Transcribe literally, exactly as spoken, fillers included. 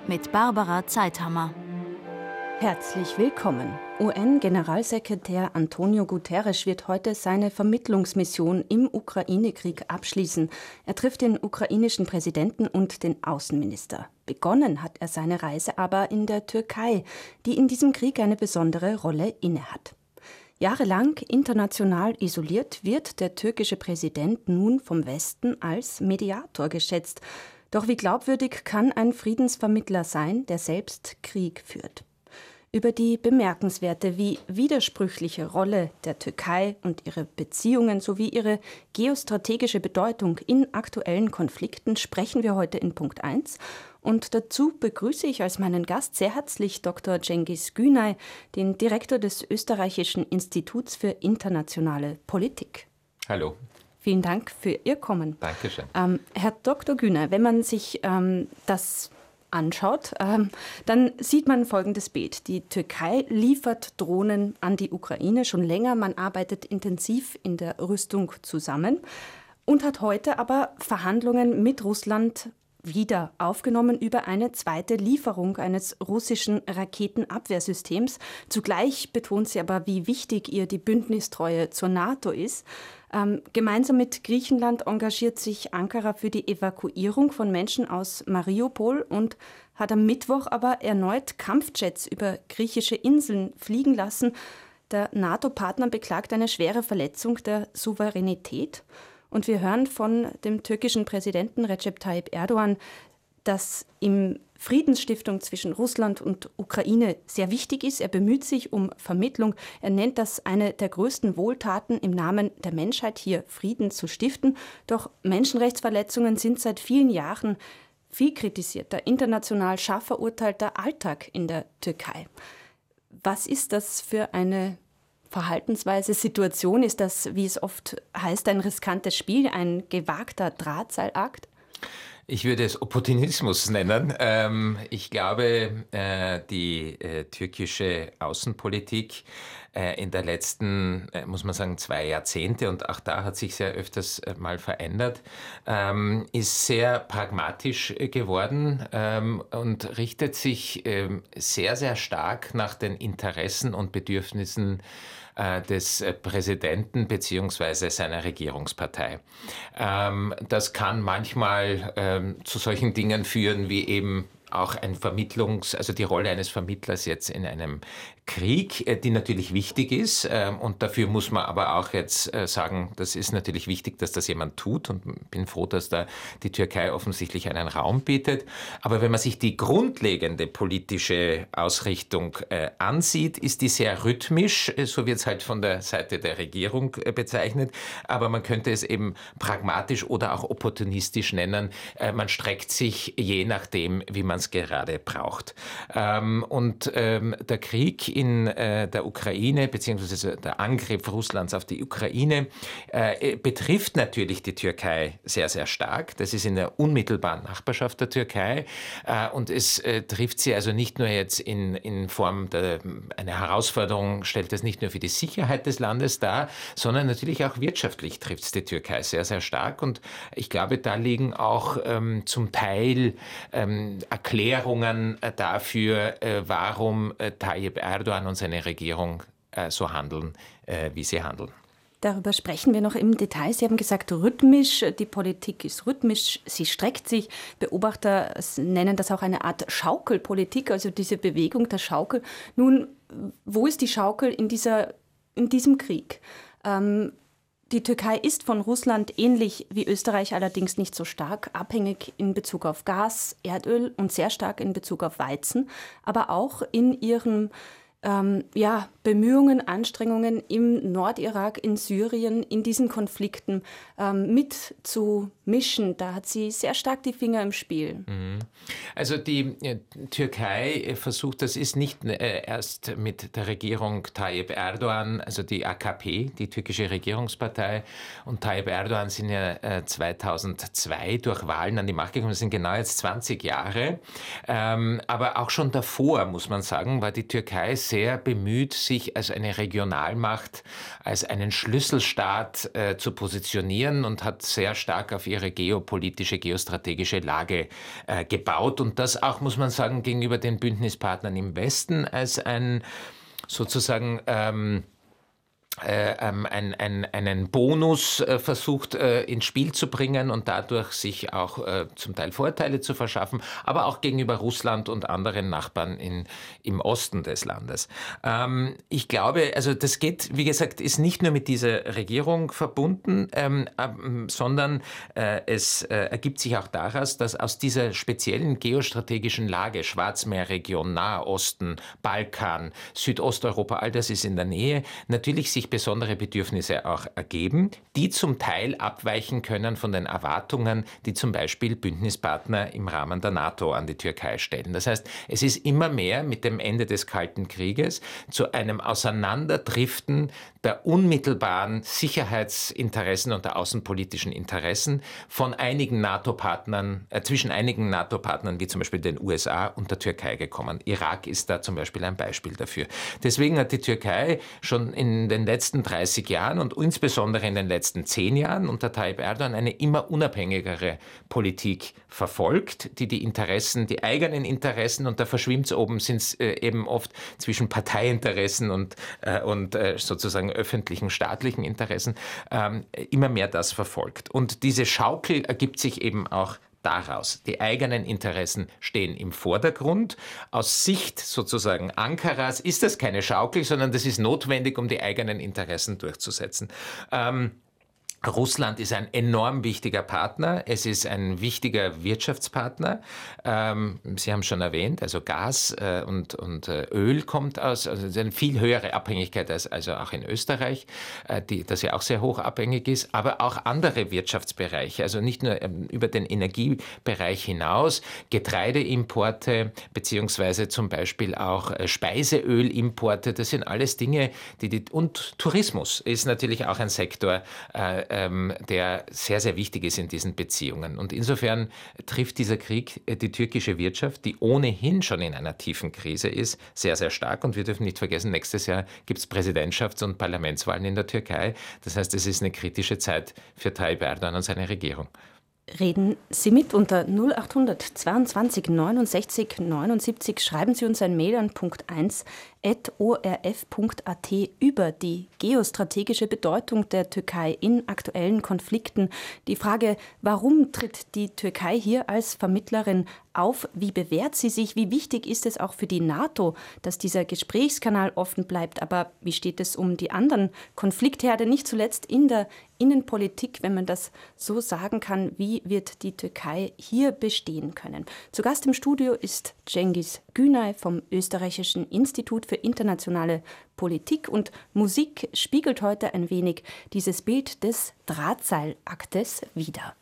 mit Barbara Zeithammer. Herzlich willkommen. U N-Generalsekretär Antonio Guterres wird heute seine Vermittlungsmission im Ukraine-Krieg abschließen. Er trifft den ukrainischen Präsidenten und den Außenminister. Begonnen hat er seine Reise aber in der Türkei, die in diesem Krieg eine besondere Rolle innehat. Jahrelang international isoliert, wird der türkische Präsident nun vom Westen als Mediator geschätzt. Doch wie glaubwürdig kann ein Friedensvermittler sein, der selbst Krieg führt? Über die bemerkenswerte wie widersprüchliche Rolle der Türkei und ihre Beziehungen sowie ihre geostrategische Bedeutung in aktuellen Konflikten sprechen wir heute in Punkt eins. Und dazu begrüße ich als meinen Gast sehr herzlich Doktor Cengiz Günay, den Direktor des Österreichischen Instituts für internationale Politik. Hallo. Vielen Dank für Ihr Kommen. Dankeschön. Ähm, Herr Doktor Günay, wenn man sich ähm, das anschaut, ähm, dann sieht man folgendes Bild. Die Türkei liefert Drohnen an die Ukraine schon länger. Man arbeitet intensiv in der Rüstung zusammen und hat heute aber Verhandlungen mit Russland wieder aufgenommen über eine zweite Lieferung eines russischen Raketenabwehrsystems. Zugleich betont sie aber, wie wichtig ihr die Bündnistreue zur NATO ist. Ähm, gemeinsam mit Griechenland engagiert sich Ankara für die Evakuierung von Menschen aus Mariupol und hat am Mittwoch aber erneut Kampfjets über griechische Inseln fliegen lassen. Der NATO-Partner beklagt eine schwere Verletzung der Souveränität. Und wir hören von dem türkischen Präsidenten Recep Tayyip Erdogan, dass ihm Friedensstiftung zwischen Russland und Ukraine sehr wichtig ist. Er bemüht sich um Vermittlung. Er nennt das eine der größten Wohltaten im Namen der Menschheit, hier Frieden zu stiften. Doch Menschenrechtsverletzungen sind seit vielen Jahren viel kritisierter, international scharf verurteilter Alltag in der Türkei. Was ist das für eine Verhaltensweise, Situation? Ist das, wie es oft heißt, ein riskantes Spiel, ein gewagter Drahtseilakt? Ich würde es Opportunismus nennen. Ähm, ich glaube, äh, die äh, türkische Außenpolitik äh, in der letzten, äh, muss man sagen, zwei Jahrzehnte, und auch da hat sich sehr öfters äh, mal verändert, ähm, ist sehr pragmatisch äh, geworden ähm, und richtet sich ähm, sehr, sehr stark nach den Interessen und Bedürfnissen des Präsidenten bzw. seiner Regierungspartei. Ähm, das kann manchmal ähm, zu solchen Dingen führen, wie eben auch ein Vermittlungs-, also die Rolle eines Vermittlers jetzt in einem Krieg, die natürlich wichtig ist, und dafür muss man aber auch jetzt sagen, das ist natürlich wichtig, dass das jemand tut, und bin froh, dass da die Türkei offensichtlich einen Raum bietet. Aber wenn man sich die grundlegende politische Ausrichtung äh, ansieht, ist die sehr rhythmisch, so wird es halt von der Seite der Regierung äh, bezeichnet, aber man könnte es eben pragmatisch oder auch opportunistisch nennen. Äh, man streckt sich je nachdem, wie man es gerade braucht. Ähm, und ähm, der Krieg in äh, der Ukraine, beziehungsweise der Angriff Russlands auf die Ukraine, äh, betrifft natürlich die Türkei sehr, sehr stark. Das ist in der unmittelbaren Nachbarschaft der Türkei. Äh, und es äh, trifft sie also nicht nur jetzt in, in Form der, eine Herausforderung, stellt das nicht nur für die Sicherheit des Landes dar, sondern natürlich auch wirtschaftlich trifft es die Türkei sehr, sehr stark. Und ich glaube, da liegen auch ähm, zum Teil ähm, Erklärungen äh, dafür, äh, warum äh, Tayyip Erdogan und seine Regierung äh, so handeln, äh, wie sie handeln. Darüber sprechen wir noch im Detail. Sie haben gesagt, rhythmisch, die Politik ist rhythmisch, sie streckt sich. Beobachter nennen das auch eine Art Schaukelpolitik, also diese Bewegung der Schaukel. Nun, wo ist die Schaukel in, dieser, in diesem Krieg? Ähm, Die Türkei ist von Russland ähnlich wie Österreich allerdings nicht so stark abhängig in Bezug auf Gas, Erdöl und sehr stark in Bezug auf Weizen, aber auch in ihren ähm, ja, Bemühungen, Anstrengungen im Nordirak, in Syrien, in diesen Konflikten ähm, mitzumischen. Da hat sie sehr stark die Finger im Spiel. Also die äh, Türkei versucht, das ist nicht äh, erst mit der Regierung Tayyip Erdogan, also die A K P, die türkische Regierungspartei, und Tayyip Erdogan sind ja äh, zweitausendzwei durch Wahlen an die Macht gekommen, das sind genau jetzt zwanzig Jahre. Ähm, aber auch schon davor, muss man sagen, war die Türkei sehr bemüht, sich sich als eine Regionalmacht, als einen Schlüsselstaat äh, zu positionieren und hat sehr stark auf ihre geopolitische, geostrategische Lage äh, gebaut. Und das auch, muss man sagen, gegenüber den Bündnispartnern im Westen als ein sozusagen ähm, Äh, ein, ein, einen Bonus äh, versucht äh, ins Spiel zu bringen und dadurch sich auch äh, zum Teil Vorteile zu verschaffen, aber auch gegenüber Russland und anderen Nachbarn in, im Osten des Landes. Ähm, ich glaube, also das geht, wie gesagt, ist nicht nur mit dieser Regierung verbunden, ähm, ähm, sondern äh, es äh, ergibt sich auch daraus, dass aus dieser speziellen geostrategischen Lage, Schwarzmeerregion, Nahosten, Balkan, Südosteuropa, all das ist in der Nähe, natürlich sich besondere Bedürfnisse auch ergeben, die zum Teil abweichen können von den Erwartungen, die zum Beispiel Bündnispartner im Rahmen der NATO an die Türkei stellen. Das heißt, es ist immer mehr mit dem Ende des Kalten Krieges zu einem Auseinanderdriften der unmittelbaren Sicherheitsinteressen und der außenpolitischen Interessen von einigen NATO-Partnern, äh, zwischen einigen NATO-Partnern wie zum Beispiel den U S A und der Türkei gekommen. Irak ist da zum Beispiel ein Beispiel dafür. Deswegen hat die Türkei schon in den letzten dreißig Jahren und insbesondere in den letzten zehn Jahren unter Tayyip Erdogan eine immer unabhängigere Politik verfolgt, die die Interessen, die eigenen Interessen, und da verschwimmt es oben, sind es äh, eben oft zwischen Parteiinteressen und, äh, und äh, sozusagen öffentlichen, staatlichen Interessen, ähm, immer mehr das verfolgt. Und diese Schaukel ergibt sich eben auch daraus. Die eigenen Interessen stehen im Vordergrund. Aus Sicht sozusagen Ankaras ist das keine Schaukel, sondern das ist notwendig, um die eigenen Interessen durchzusetzen. Ähm, Russland ist ein enorm wichtiger Partner. Es ist ein wichtiger Wirtschaftspartner. Ähm, Sie haben es schon erwähnt, also Gas äh, und, und äh, Öl kommt aus, also es ist eine viel höhere Abhängigkeit als also auch in Österreich, äh, die, das ja auch sehr hoch abhängig ist, aber auch andere Wirtschaftsbereiche, also nicht nur ähm, über den Energiebereich hinaus, Getreideimporte beziehungsweise zum Beispiel auch äh, Speiseölimporte, das sind alles Dinge, die, die und Tourismus ist natürlich auch ein Sektor, äh, der sehr, sehr wichtig ist in diesen Beziehungen. Und insofern trifft dieser Krieg die türkische Wirtschaft, die ohnehin schon in einer tiefen Krise ist, sehr, sehr stark. Und wir dürfen nicht vergessen, nächstes Jahr gibt es Präsidentschafts- und Parlamentswahlen in der Türkei. Das heißt, es ist eine kritische Zeit für Tayyip Erdogan und seine Regierung. Reden Sie mit unter null acht zweiundzwanzig neunundsechzig neunundsiebzig. Schreiben Sie uns ein Mail an punkt eins at o r f punkt a t über die geostrategische Bedeutung der Türkei in aktuellen Konflikten. Die Frage, warum tritt die Türkei hier als Vermittlerin auf? Wie bewährt sie sich? Wie wichtig ist es auch für die NATO, dass dieser Gesprächskanal offen bleibt? Aber wie steht es um die anderen Konfliktherde, nicht zuletzt in der Innenpolitik, wenn man das so sagen kann? Wie wird die Türkei hier bestehen können? Zu Gast im Studio ist Cengiz Günay vom Österreichischen Institut für internationale Politik, und Musik spiegelt heute ein wenig dieses Bild des Drahtseilaktes wider.